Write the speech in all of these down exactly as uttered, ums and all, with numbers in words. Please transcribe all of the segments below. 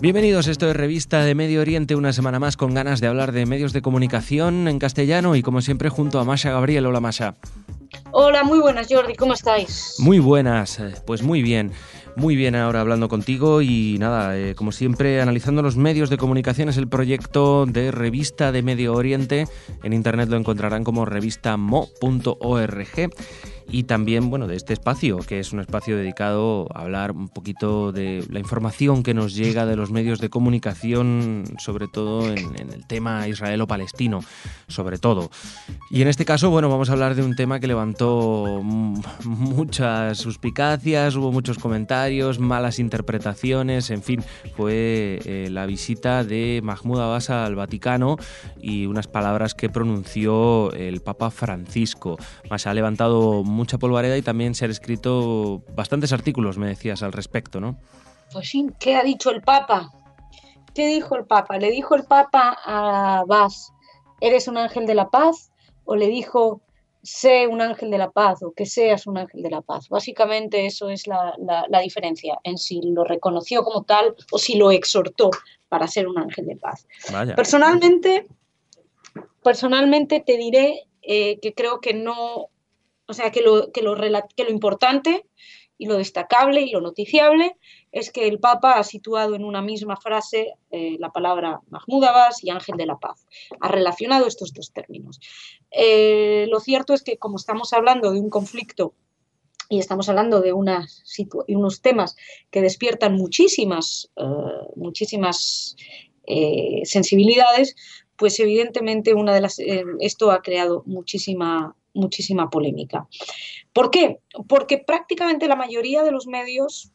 Bienvenidos, esto es Revista de Medio Oriente, una semana más con ganas de hablar de medios de comunicación en castellano y como siempre junto a Masha Gabriel. Hola Masha. Hola, muy buenas Jordi, ¿cómo estáis? Muy buenas, pues muy bien. Muy bien ahora hablando contigo y nada, eh, como siempre analizando los medios de comunicación. Es el proyecto de Revista de Medio Oriente. En internet lo encontrarán como revista mo punto org. Y también, bueno, de este espacio, que es un espacio dedicado a hablar un poquito de la información que nos llega de los medios de comunicación, sobre todo en, en el tema israelo-palestino, sobre todo. Y en este caso, bueno, vamos a hablar de un tema que levantó m- muchas suspicacias, hubo muchos comentarios, malas interpretaciones, en fin, fue eh, la visita de Mahmoud Abbas al Vaticano y unas palabras que pronunció el Papa Francisco. Más ha levantado mucha polvareda y también se han escrito bastantes artículos, me decías, al respecto, ¿no? Pues sí, ¿qué ha dicho el Papa? ¿Qué dijo el Papa? ¿Le dijo el Papa a Abbas, eres un ángel de la paz? ¿O le dijo, sé un ángel de la paz o que seas un ángel de la paz? Básicamente eso es la, la, la diferencia en si lo reconoció como tal o si lo exhortó para ser un ángel de paz. Vaya. Personalmente, personalmente te diré eh, que creo que no... O sea, que lo, que, lo, que lo importante y lo destacable y lo noticiable es que el Papa ha situado en una misma frase eh, la palabra Mahmoud Abbas y ángel de la paz. Ha relacionado estos dos términos. Eh, lo cierto es que como estamos hablando de un conflicto y estamos hablando de unas, unos temas que despiertan muchísimas, uh, muchísimas eh, sensibilidades, pues evidentemente una de las, eh, esto ha creado muchísima muchísima polémica. ¿Por qué? Porque prácticamente la mayoría de los medios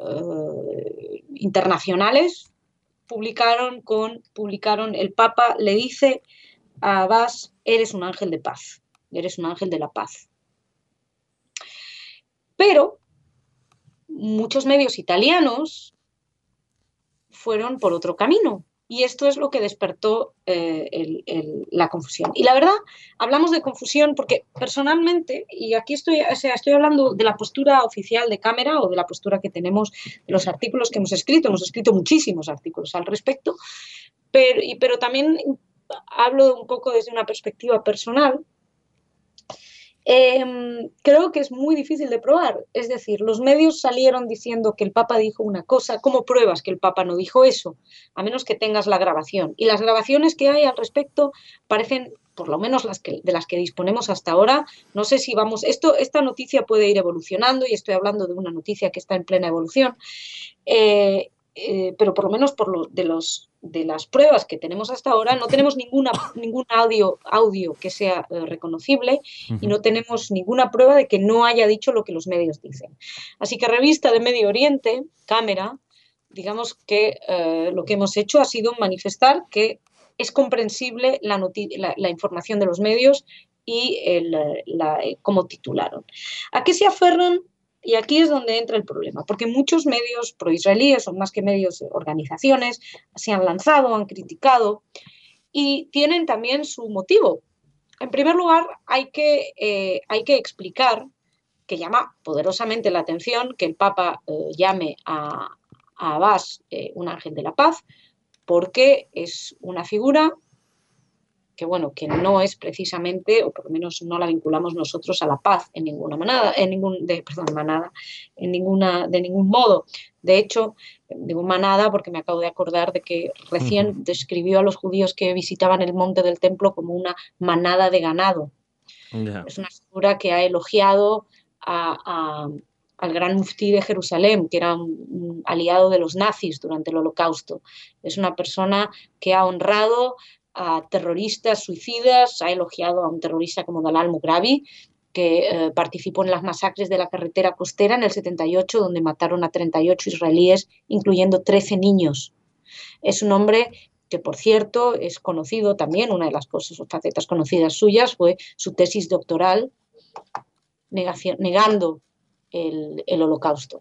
eh, internacionales publicaron con, publicaron el Papa le dice a Abbas, eres un ángel de paz, eres un ángel de la paz. Pero muchos medios italianos fueron por otro camino. Y esto es lo que despertó eh, el, el, la confusión. Y la verdad, hablamos de confusión porque personalmente, y aquí estoy, o sea, estoy hablando de la postura oficial de Cámara o de la postura que tenemos de los artículos que hemos escrito, hemos escrito muchísimos artículos al respecto, pero, y, pero también hablo un poco desde una perspectiva personal. Eh, creo que es muy difícil de probar. Es decir, los medios salieron diciendo que el Papa dijo una cosa. ¿Cómo pruebas que el Papa no dijo eso? A menos que tengas la grabación. Y las grabaciones que hay al respecto parecen, por lo menos las que, de las que disponemos hasta ahora, no sé si vamos... Esto, esta noticia puede ir evolucionando y estoy hablando de una noticia que está en plena evolución. Eh, eh, pero por lo menos por lo, de, los, de las pruebas que tenemos hasta ahora, no tenemos ninguna, ningún audio, audio que sea eh, reconocible uh-huh. y no tenemos ninguna prueba de que no haya dicho lo que los medios dicen. Así que Revista de Medio Oriente, Cámara, digamos que eh, lo que hemos hecho ha sido manifestar que es comprensible la, noti- la, la información de los medios y el, la, cómo titularon. ¿A qué se aferran? Y aquí es donde entra el problema, porque muchos medios proisraelíes, o más que medios, organizaciones, se han lanzado, han criticado y tienen también su motivo. En primer lugar, hay que, eh, hay que explicar que llama poderosamente la atención que el Papa eh, llame a, a Abbas eh, un ángel de la paz, porque es una figura que bueno, que no es precisamente, o por lo menos no la vinculamos nosotros a la paz en ninguna manada, en ningún, de, perdón, manada, en ninguna, de ningún modo. De hecho, digo manada porque me acabo de acordar de que recién uh-huh. describió a los judíos que visitaban el monte del templo como una manada de ganado. Yeah. Es una figura que ha elogiado a, a, al gran muftí de Jerusalén, que era un, un aliado de los nazis durante el Holocausto. Es una persona que ha honrado a terroristas suicidas, ha elogiado a un terrorista como Dalal Mughrabi, que eh, participó en las masacres de la carretera costera en el setenta y ocho, donde mataron a treinta y ocho israelíes, incluyendo trece niños. Es un hombre que, por cierto, es conocido también, una de las cosas o facetas conocidas suyas fue su tesis doctoral negación, negando el, el Holocausto.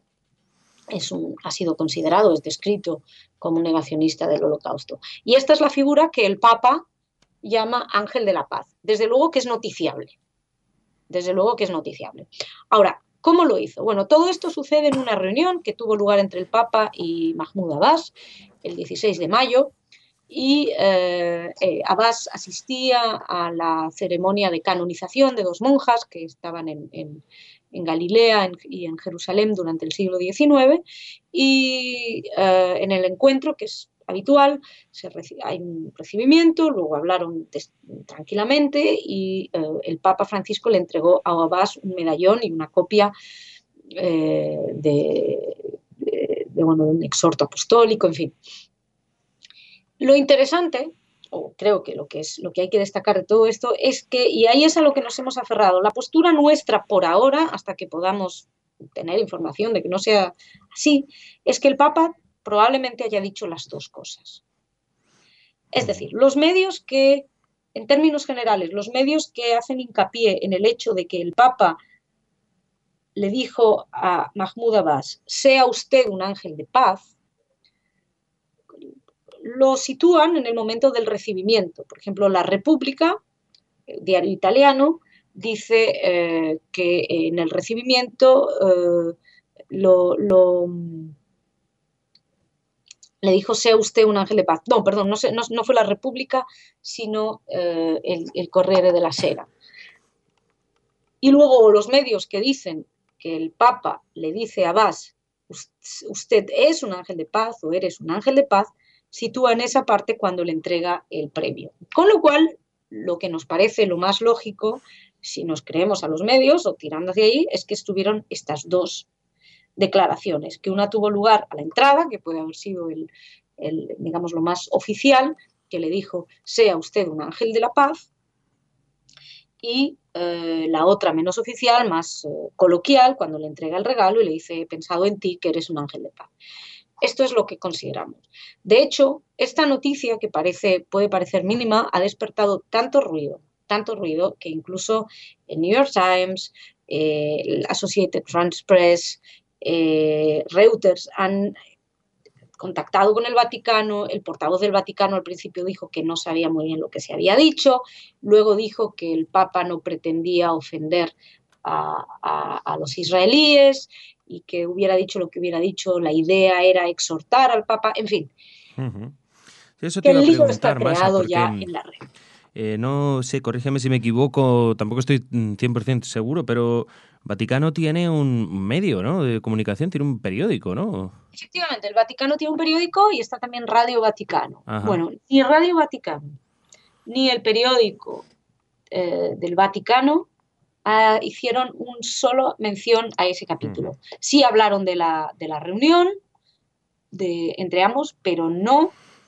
Es un, ha sido considerado, es descrito como un negacionista del Holocausto. Y esta es la figura que el Papa llama ángel de la paz. Desde luego que es noticiable. Desde luego que es noticiable. Ahora, ¿cómo lo hizo? Bueno, todo esto sucede en una reunión que tuvo lugar entre el Papa y Mahmoud Abbas, el dieciséis de mayo, y eh, eh, Abbas asistía a la ceremonia de canonización de dos monjas que estaban en, en, en Galilea en, y en Jerusalén durante el siglo diecinueve, y eh, en el encuentro, que es habitual, se hay un recibimiento, luego hablaron tranquilamente y eh, el Papa Francisco le entregó a Abbas un medallón y una copia eh, de, de, de, bueno, de un exhorto apostólico, en fin. Lo interesante, o creo que lo que es lo que hay que destacar de todo esto, es que, y ahí es a lo que nos hemos aferrado, la postura nuestra por ahora, hasta que podamos tener información de que no sea así, es que el Papa probablemente haya dicho las dos cosas. Es decir, los medios que, en términos generales, los medios que hacen hincapié en el hecho de que el Papa le dijo a Mahmoud Abbas, sea usted un ángel de paz, lo sitúan en el momento del recibimiento. Por ejemplo, La República, el diario italiano, dice eh, que en el recibimiento eh, lo, lo, le dijo, sea usted un ángel de paz. No, perdón, no, no, no fue La República, sino eh, el, el Corriere della Sera. Y luego los medios que dicen que el Papa le dice a Abbas, usted es un ángel de paz o eres un ángel de paz, sitúa en esa parte cuando le entrega el premio. Con lo cual, lo que nos parece lo más lógico, si nos creemos a los medios o tirando hacia ahí, es que estuvieron estas dos declaraciones, que una tuvo lugar a la entrada, que puede haber sido el, el digamos, lo más oficial, que le dijo, sea usted un ángel de la paz, y eh, la otra menos oficial, más eh, coloquial, cuando le entrega el regalo y le dice, he pensado en ti, que eres un ángel de paz. Esto es lo que consideramos. De hecho, esta noticia, que parece, puede parecer mínima, ha despertado tanto ruido, tanto ruido, que incluso el New York Times, eh, el Associated Press, eh, Reuters han contactado con el Vaticano. El portavoz del Vaticano al principio dijo que no sabía muy bien lo que se había dicho, luego dijo que el Papa no pretendía ofender a, a, a los israelíes, y que hubiera dicho lo que hubiera dicho, la idea era exhortar al Papa, en fin. Uh-huh. Eso te que iba el a lío está preguntar, creado Masha, ya porque en la red. Eh, no sé, corrígeme si me equivoco, tampoco estoy cien por ciento seguro, pero Vaticano tiene un medio, ¿no?, de comunicación, tiene un periódico, ¿no? Efectivamente, el Vaticano tiene un periódico y está también Radio Vaticano. Ajá. Bueno, ni Radio Vaticano ni el periódico eh, del Vaticano Uh, hicieron un solo mención a ese capítulo. Uh-huh. Sí hablaron de la, de la reunión de, entre ambos, pero no,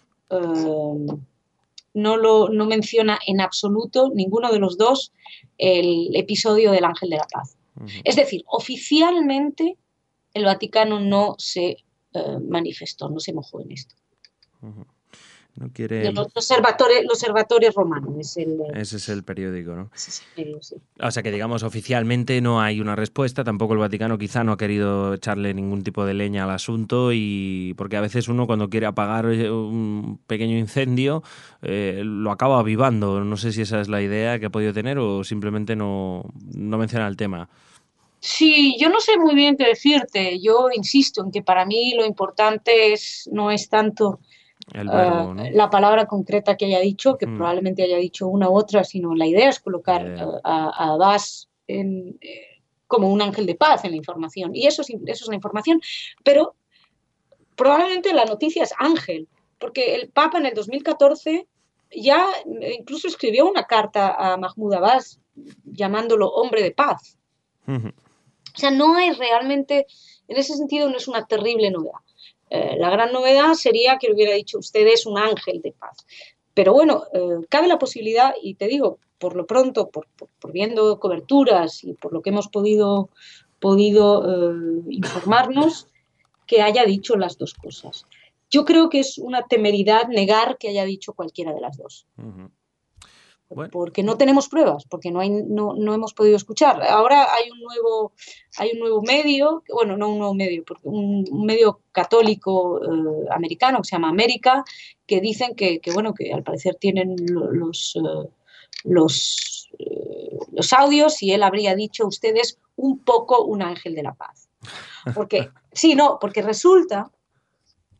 uh, no, lo, no menciona en absoluto ninguno de los dos el episodio del Ángel de la Paz. Uh-huh. Es decir, oficialmente el Vaticano no se uh, manifestó, no se mojó en esto. Uh-huh. No quiere... De los observatorios, los observatorios romanos. Es el, Ese es el periódico, ¿no? Ese es el periódico, sí. O sea que, digamos, oficialmente no hay una respuesta, tampoco el Vaticano quizá no ha querido echarle ningún tipo de leña al asunto, y porque a veces uno cuando quiere apagar un pequeño incendio eh, lo acaba avivando. No sé si esa es la idea que ha podido tener o simplemente no, no menciona el tema. Sí, yo no sé muy bien qué decirte. Yo insisto en que para mí lo importante es, no es tanto... El verbo, uh, ¿no? La palabra concreta que haya dicho, que hmm. probablemente haya dicho una u otra, sino la idea es colocar yeah. uh, a, a Abbas en, eh, como un ángel de paz en la información. Y eso es, eso es la información, pero probablemente la noticia es ángel, porque el Papa en el dos mil catorce ya incluso escribió una carta a Mahmoud Abbas llamándolo hombre de paz. Uh-huh. O sea, no hay realmente, en ese sentido no es una terrible novedad. Eh, la gran novedad sería que le hubiera dicho, usted es un ángel de paz. Pero bueno, eh, cabe la posibilidad, y te digo, por lo pronto, por, por, por viendo coberturas y por lo que hemos podido, podido eh, informarnos, que haya dicho las dos cosas. Yo creo que es una temeridad negar que haya dicho cualquiera de las dos. Uh-huh. Bueno. Porque no tenemos pruebas, porque no, hay, no, no hemos podido escuchar. Ahora hay un nuevo, hay un nuevo medio, bueno, no un nuevo medio, porque un, un medio católico eh, americano que se llama América, que dicen que, que bueno, que al parecer tienen los, eh, los, eh, los audios, y él habría dicho, usted es un poco un ángel de la paz. Porque, sí, no, porque resulta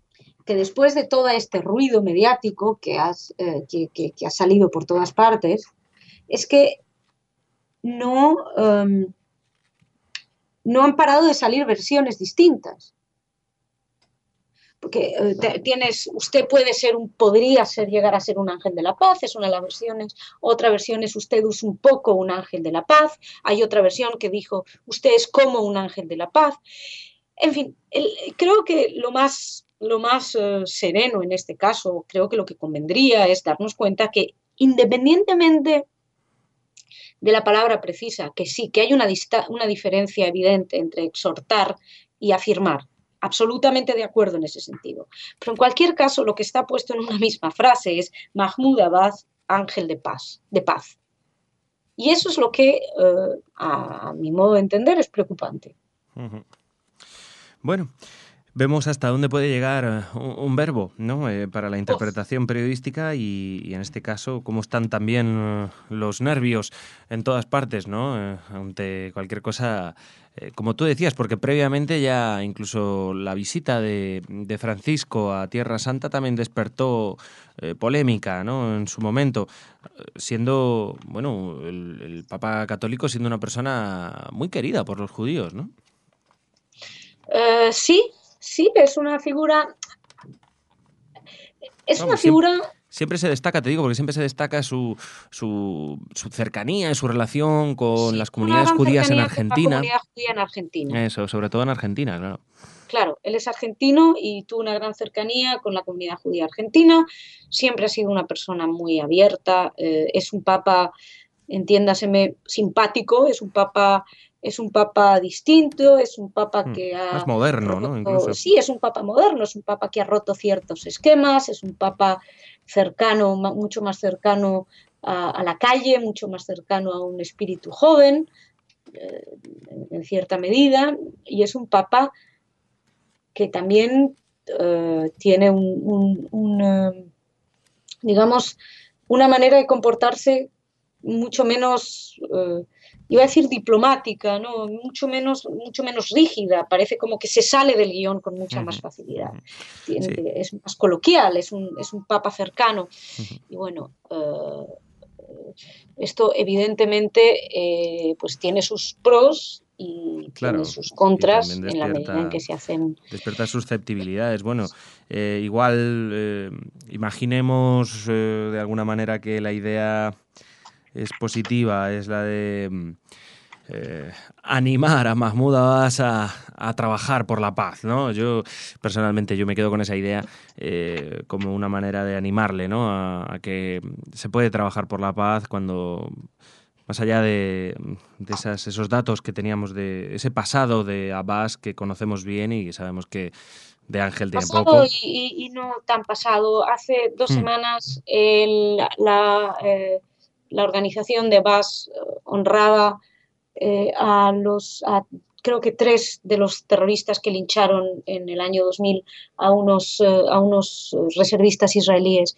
que después de todo este ruido mediático que, has, eh, que, que, que ha salido por todas partes, es que no, um, no han parado de salir versiones distintas. Porque eh, te, tienes, usted puede ser un, podría ser, llegar a ser un ángel de la paz, es una de las versiones. Otra versión es usted es un poco un ángel de la paz. Hay otra versión que dijo usted es como un ángel de la paz. En fin, el, creo que lo más, lo más uh, sereno en este caso, creo que lo que convendría es darnos cuenta que independientemente de la palabra precisa, que sí, que hay una, una diferencia evidente entre exhortar y afirmar. Absolutamente de acuerdo en ese sentido. Pero en cualquier caso, lo que está puesto en una misma frase es Mahmoud Abbas, ángel de paz. De paz. Y eso es lo que, uh, a, a mi modo de entender, es preocupante. Uh-huh. Bueno, vemos hasta dónde puede llegar un, un verbo, ¿no? Eh, para la interpretación periodística y, y en este caso cómo están también uh, los nervios en todas partes, ¿no? Eh, ante cualquier cosa, eh, como tú decías, porque previamente ya incluso la visita de, de Francisco a Tierra Santa también despertó eh, polémica, ¿no? En su momento, siendo, bueno, el, el Papa Católico siendo una persona muy querida por los judíos, ¿no? Uh, sí. Sí, es una figura... Es Vamos, una figura... Siempre, siempre se destaca, te digo, porque siempre se destaca su, su, su cercanía y su relación con sí, las comunidades judías en Argentina. La comunidad judía en Argentina. Eso, sobre todo en Argentina, claro. Claro, él es argentino y tuvo una gran cercanía con la comunidad judía argentina. Siempre ha sido una persona muy abierta. Eh, es un papa, entiéndaseme, simpático, es un papa... Es un papa distinto, es un papa que ha... Más moderno, roto, ¿no? Incluso. Sí, es un papa moderno, es un papa que ha roto ciertos esquemas, es un papa cercano, mucho más cercano a, a la calle, mucho más cercano a un espíritu joven, eh, en cierta medida, y es un papa que también eh, tiene un, un, un uh, digamos, una manera de comportarse mucho menos... Uh, iba a decir diplomática, ¿no? mucho menos, mucho menos rígida, parece como que se sale del guión con mucha más facilidad. Tiene, sí. Es más coloquial, es un, es un papa cercano. Uh-huh. Y bueno, uh, esto evidentemente eh, pues tiene sus pros y claro, tiene sus contras despierta, en la medida en que se hacen... Despierta susceptibilidades. Bueno, eh, igual eh, imaginemos eh, de alguna manera que la idea... es positiva, es la de eh, animar a Mahmoud Abbas a, a trabajar por la paz, ¿no? Yo, personalmente, yo me quedo con esa idea eh, como una manera de animarle, ¿no? A, a que se puede trabajar por la paz cuando, más allá de, de esas, esos datos que teníamos de ese pasado de Abbas que conocemos bien y sabemos que de Ángel tiene pasado poco. Y, y no tan pasado. Hace dos hmm. semanas el, la... Eh, la organización de Abbas uh, honraba eh, a los, a, creo que tres de los terroristas que lincharon en el año dos mil a unos, uh, a unos reservistas israelíes.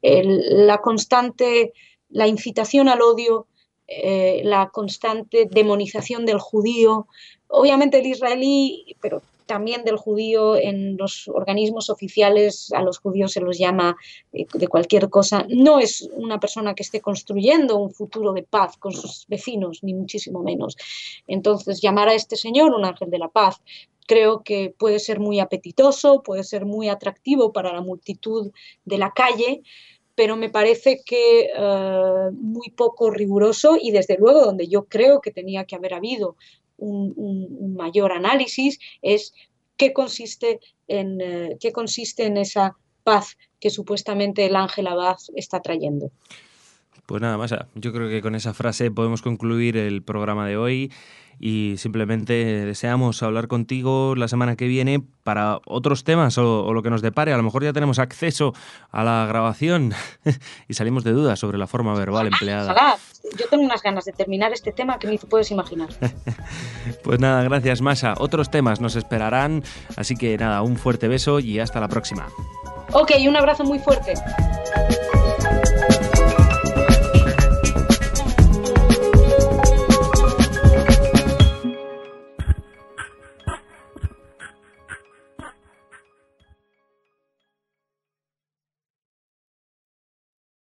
El, la constante, la incitación al odio, eh, la constante demonización del judío, obviamente el israelí, pero también del judío en los organismos oficiales, a los judíos se los llama eh, de cualquier cosa. No es una persona que esté construyendo un futuro de paz con sus vecinos, ni muchísimo menos. Entonces, llamar a este señor un ángel de la paz creo que puede ser muy apetitoso, puede ser muy atractivo para la multitud de la calle, pero me parece que uh, muy poco riguroso y desde luego donde yo creo que tenía que haber habido Un, un, un mayor análisis es qué consiste en eh, qué consiste en esa paz que supuestamente el ángel Abbas está trayendo. Pues nada más, yo creo que con esa frase podemos concluir el programa de hoy y simplemente deseamos hablar contigo la semana que viene para otros temas o, o lo que nos depare. A lo mejor ya tenemos acceso a la grabación y salimos de dudas sobre la forma verbal ojalá, empleada. Ojalá. Yo tengo unas ganas de terminar este tema que ni puedes imaginar. Pues nada, gracias Masha. Otros temas nos esperarán, así que nada, un fuerte beso y hasta la próxima. Ok, un abrazo muy fuerte.